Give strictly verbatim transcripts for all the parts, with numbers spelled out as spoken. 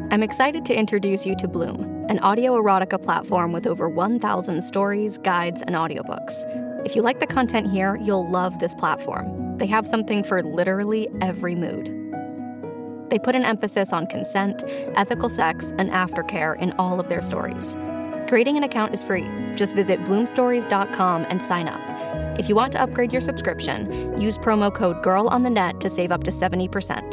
I'm excited to introduce you to Bloom, an audio erotica platform with over one thousand stories, guides, and audiobooks. If you like the content here, you'll love this platform. They have something for literally every mood. They put an emphasis on consent, ethical sex, and aftercare in all of their stories. Creating an account is free. Just visit bloom stories dot com and sign up. If you want to upgrade your subscription, use promo code GIRLONTHENET to save up to seventy percent.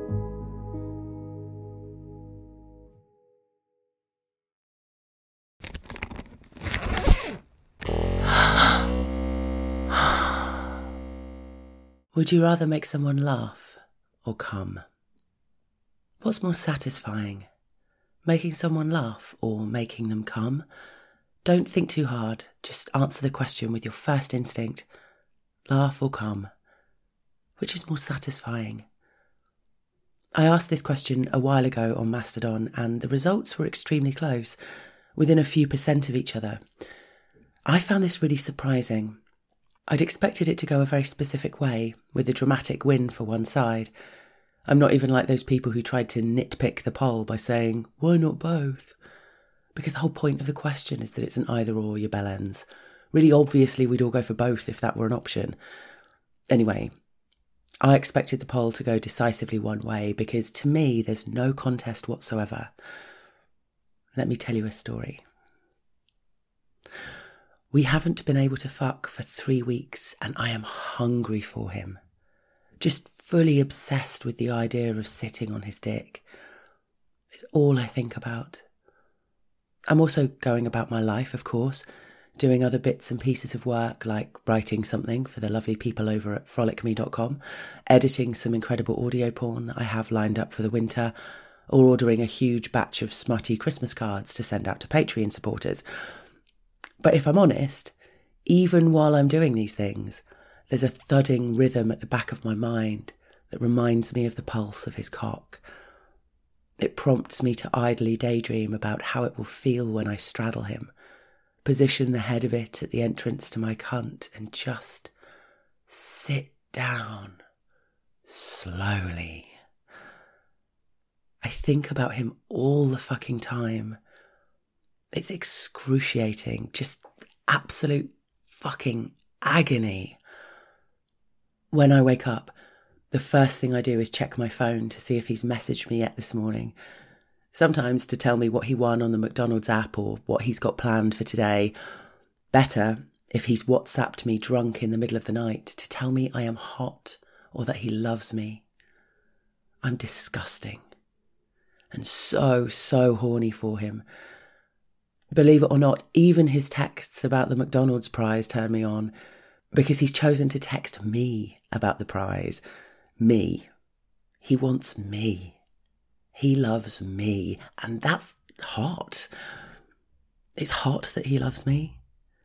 Would you rather make someone laugh or come? What's more satisfying? Making someone laugh or making them come? Don't think too hard. Just answer the question with your first instinct. Laugh or come? Which is more satisfying? I asked this question a while ago on Mastodon, and the results were extremely close, within a few percent of each other. I found this really surprising. I'd expected it to go a very specific way, with a dramatic win for one side. I'm not even like those people who tried to nitpick the poll by saying, why not both? Because the whole point of the question is that it's an either or, you bellends. Really obviously we'd all go for both if that were an option. Anyway, I expected the poll to go decisively one way because to me there's no contest whatsoever. Let me tell you a story. We haven't been able to fuck for three weeks and I am hungry for him. Just fully obsessed with the idea of sitting on his dick. It's all I think about. I'm also going about my life, of course, doing other bits and pieces of work like writing something for the lovely people over at frolic me dot com, editing some incredible audio porn that I have lined up for the winter, or ordering a huge batch of smutty Christmas cards to send out to Patreon supporters. But if I'm honest, even while I'm doing these things, there's a thudding rhythm at the back of my mind that reminds me of the pulse of his cock. It prompts me to idly daydream about how it will feel when I straddle him, position the head of it at the entrance to my cunt and just sit down slowly. I think about him all the fucking time. It's excruciating, just absolute fucking agony. When I wake up, the first thing I do is check my phone to see if he's messaged me yet this morning. Sometimes to tell me what he won on the McDonald's app or what he's got planned for today. Better if he's WhatsApped me drunk in the middle of the night to tell me I am hot or that he loves me. I'm disgusting. And so, so horny for him. Believe it or not, even his texts about the McDonald's prize turn me on because he's chosen to text me about the prize. Me. He wants me. He loves me. And that's hot. It's hot that he loves me.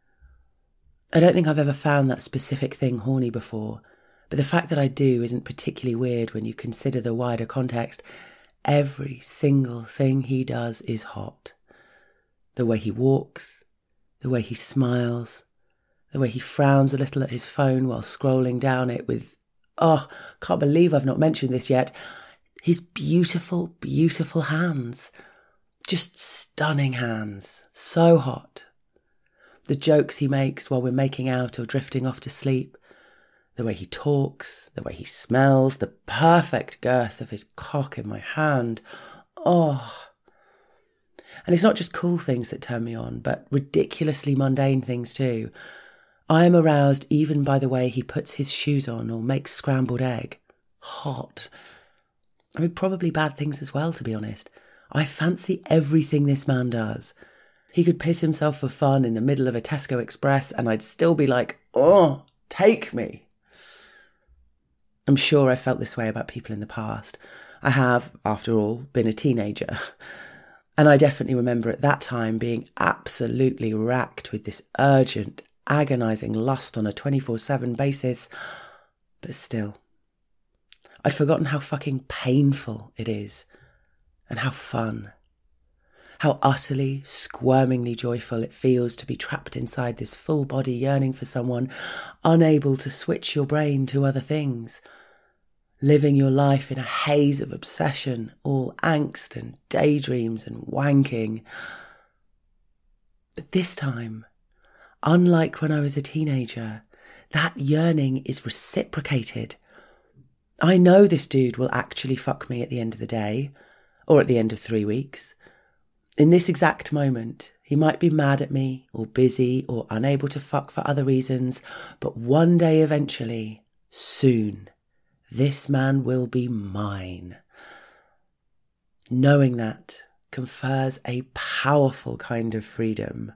I don't think I've ever found that specific thing horny before, but the fact that I do isn't particularly weird when you consider the wider context. Every single thing he does is hot. The way he walks, the way he smiles, the way he frowns a little at his phone while scrolling down it with, oh, can't believe I've not mentioned this yet, his beautiful, beautiful hands. Just stunning hands. So hot. The jokes he makes while we're making out or drifting off to sleep. The way he talks, the way he smells, the perfect girth of his cock in my hand. Oh. And it's not just cool things that turn me on, but ridiculously mundane things too. I am aroused even by the way he puts his shoes on or makes scrambled egg. Hot. I mean, probably bad things as well, to be honest. I fancy everything this man does. He could piss himself for fun in the middle of a Tesco Express and I'd still be like, oh, take me. I'm sure I felt this way about people in the past. I have, after all, been a teenager. And I definitely remember at that time being absolutely racked with this urgent, agonising lust on a twenty-four seven basis. But still, I'd forgotten how fucking painful it is. And how fun. How utterly, squirmingly joyful it feels to be trapped inside this full body yearning for someone, unable to switch your brain to other things. living your life in a haze of obsession, all angst and daydreams and wanking. But this time, unlike when I was a teenager, that yearning is reciprocated. I know this dude will actually fuck me at the end of the day, or at the end of three weeks. In this exact moment, he might be mad at me, or busy, or unable to fuck for other reasons, but one day eventually, soon, this man will be mine. Knowing that confers a powerful kind of freedom.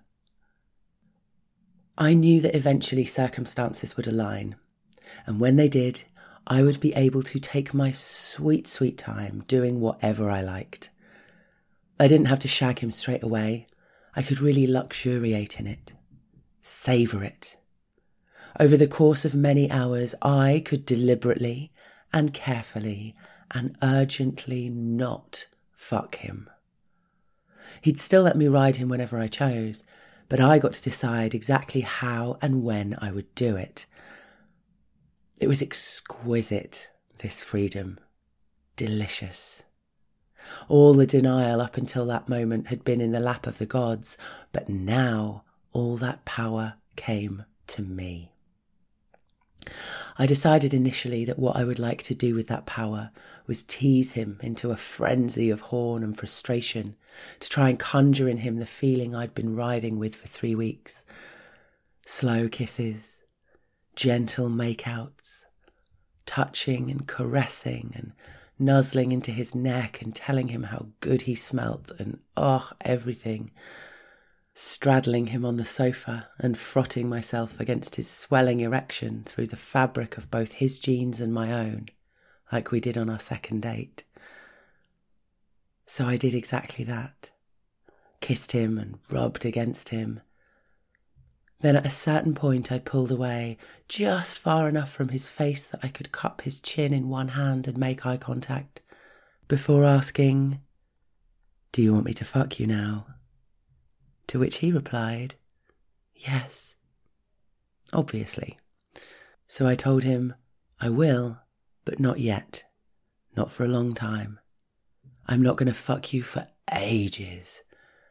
I knew that eventually circumstances would align, and when they did, I would be able to take my sweet, sweet time doing whatever I liked. I didn't have to shag him straight away. I could really luxuriate in it, savour it. Over the course of many hours, I could deliberately and carefully and urgently not fuck him. He'd still let me ride him whenever I chose, but I got to decide exactly how and when I would do it. It was exquisite, this freedom. Delicious. All the denial up until that moment had been in the lap of the gods, but now all that power came to me. I decided initially that what I would like to do with that power was tease him into a frenzy of horn and frustration, to try and conjure in him the feeling I'd been riding with for three weeks. Slow kisses, gentle makeouts, touching and caressing and nuzzling into his neck and telling him how good he smelt and, oh, everything. Straddling him on the sofa and frotting myself against his swelling erection through the fabric of both his jeans and my own, like we did on our second date. So I did exactly that. Kissed him and rubbed against him. Then at a certain point I pulled away, just far enough from his face that I could cup his chin in one hand and make eye contact, before asking, "Do you want me to fuck you now?" To which he replied, "Yes." Obviously. So I told him, "I will, but not yet. Not for a long time. I'm not going to fuck you for ages."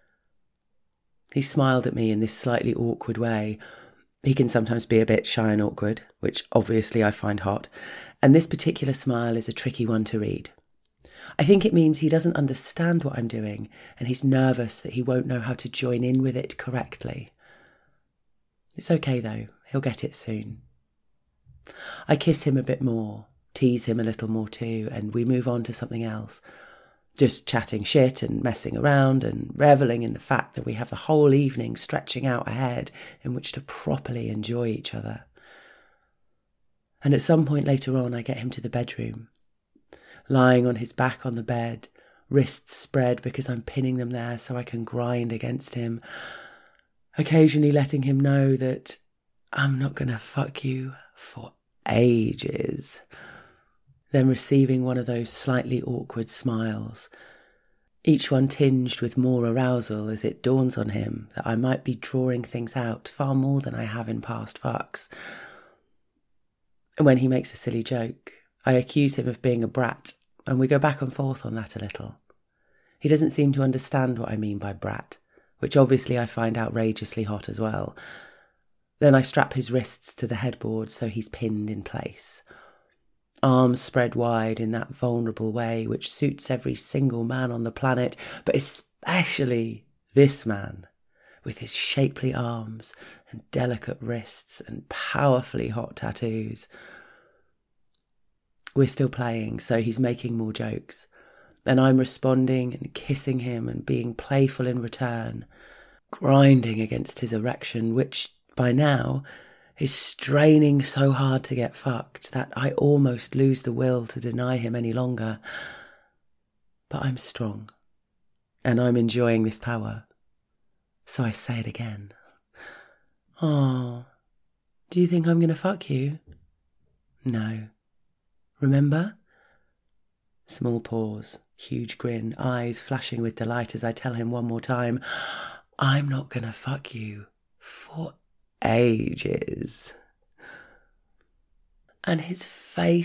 He smiled at me in this slightly awkward way. He can sometimes be a bit shy and awkward, which obviously I find hot, and this particular smile is a tricky one to read. I think it means he doesn't understand what I'm doing, and he's nervous that he won't know how to join in with it correctly. It's okay though, he'll get it soon. I kiss him a bit more, tease him a little more too, and we move on to something else. Just chatting shit and messing around and revelling in the fact that we have the whole evening stretching out ahead in which to properly enjoy each other. And at some point later on, I get him to the bedroom. Lying on his back on the bed, wrists spread because I'm pinning them there so I can grind against him, occasionally letting him know that I'm not going to fuck you for ages. Then receiving one of those slightly awkward smiles, each one tinged with more arousal as it dawns on him that I might be drawing things out far more than I have in past fucks. And when he makes a silly joke, I accuse him of being a brat, and we go back and forth on that a little. He doesn't seem to understand what I mean by brat, which obviously I find outrageously hot as well. Then I strap his wrists to the headboard so he's pinned in place. Arms spread wide in that vulnerable way which suits every single man on the planet, but especially this man, with his shapely arms and delicate wrists and powerfully hot tattoos. We're still playing, so he's making more jokes, and I'm responding and kissing him and being playful in return, grinding against his erection, which, by now, is straining so hard to get fucked that I almost lose the will to deny him any longer. But I'm strong, and I'm enjoying this power. So I say it again. "Oh, do you think I'm going to fuck you?" "No. Remember?" Small pause, huge grin, eyes flashing with delight as I tell him one more time, "I'm not going to fuck you for ages." And his face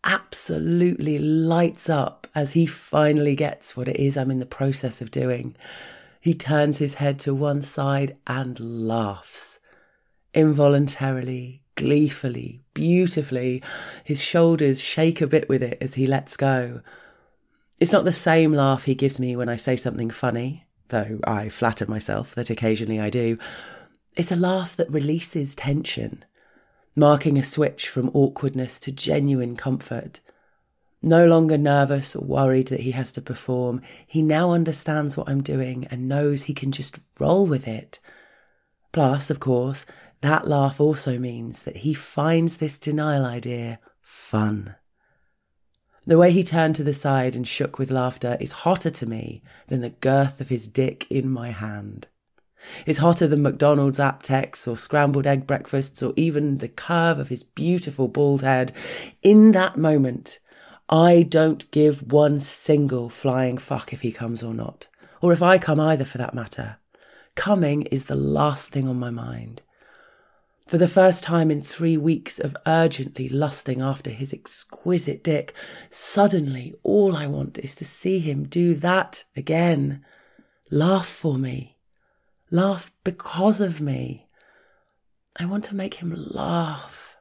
absolutely lights up as he finally gets what it is I'm in the process of doing. He turns his head to one side and laughs. Involuntarily, gleefully, beautifully. His shoulders shake a bit with it as he lets go. It's not the same laugh he gives me when I say something funny, though I flatter myself that occasionally I do. It's a laugh that releases tension, marking a switch from awkwardness to genuine comfort. No longer nervous or worried that he has to perform, he now understands what I'm doing and knows he can just roll with it. Plus, of course, that laugh also means that he finds this denial idea fun. The way he turned to the side and shook with laughter is hotter to me than the girth of his dick in my hand. It's hotter than McDonald's app texts or scrambled egg breakfasts or even the curve of his beautiful bald head. In that moment, I don't give one single flying fuck if he comes or not, or if I come either for that matter. Coming is the last thing on my mind. For the first time in three weeks of urgently lusting after his exquisite dick, suddenly all I want is to see him do that again. Laugh for me. Laugh because of me. I want to make him laugh.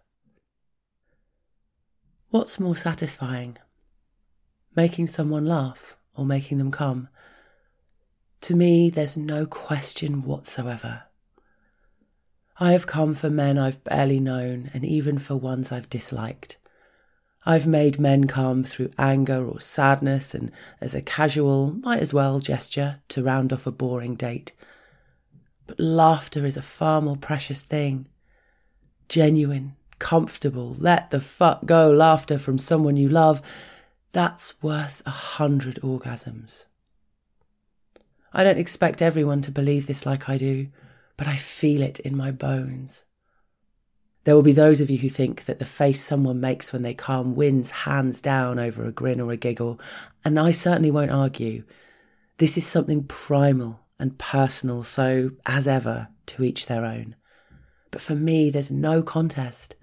What's more satisfying? Making someone laugh or making them come? To me, there's no question whatsoever. I have come for men I've barely known and even for ones I've disliked. I've made men come through anger or sadness and as a casual, might as well gesture to round off a boring date. But laughter is a far more precious thing. Genuine, comfortable, let the fuck go laughter from someone you love, that's worth a hundred orgasms. I don't expect everyone to believe this like I do, but I feel it in my bones. There will be those of you who think that the face someone makes when they come wins hands down over a grin or a giggle, and I certainly won't argue. This is something primal and personal, so, as ever, to each their own. But for me, there's no contest.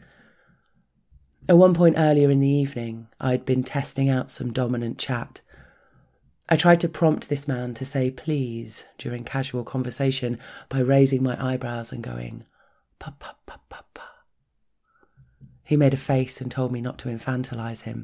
At one point earlier in the evening, I'd been testing out some dominant chat. I tried to prompt this man to say please during casual conversation by raising my eyebrows and going, pa pa pa pa pa. He made a face and told me not to infantilise him.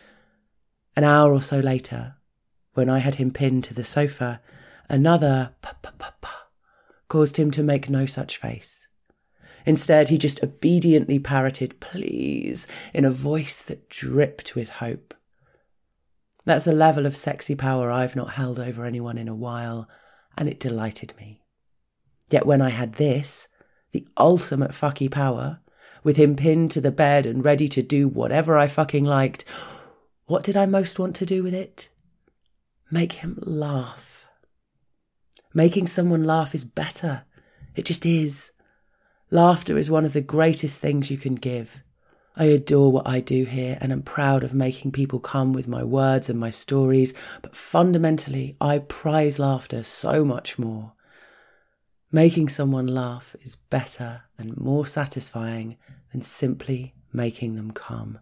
An hour or so later, when I had him pinned to the sofa, another pa pa pa pa caused him to make no such face. Instead, he just obediently parroted please in a voice that dripped with hope. That's a level of sexy power I've not held over anyone in a while, and it delighted me. Yet when I had this, the ultimate fucky power, with him pinned to the bed and ready to do whatever I fucking liked, what did I most want to do with it? Make him laugh. Making someone laugh is better. It just is. Laughter is one of the greatest things you can give. I adore what I do here and am proud of making people come with my words and my stories, but fundamentally, I prize laughter so much more. Making someone laugh is better and more satisfying than simply making them come.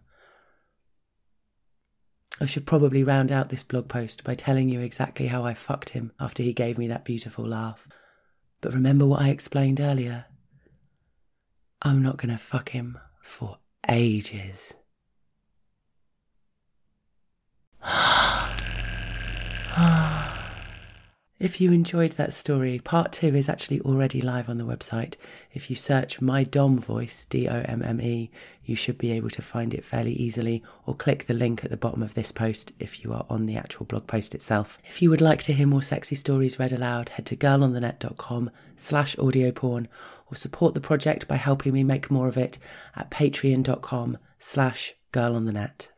I should probably round out this blog post by telling you exactly how I fucked him after he gave me that beautiful laugh. But remember what I explained earlier? I'm not going to fuck him for ages. If you enjoyed that story, part two is actually already live on the website. If you search My Dom Voice, D O M M E, you should be able to find it fairly easily, or click the link at the bottom of this post if you are on the actual blog post itself. If you would like to hear more sexy stories read aloud, head to girlonthenet.com slash audioporn, or support the project by helping me make more of it at patreon.com slash girlonthenet.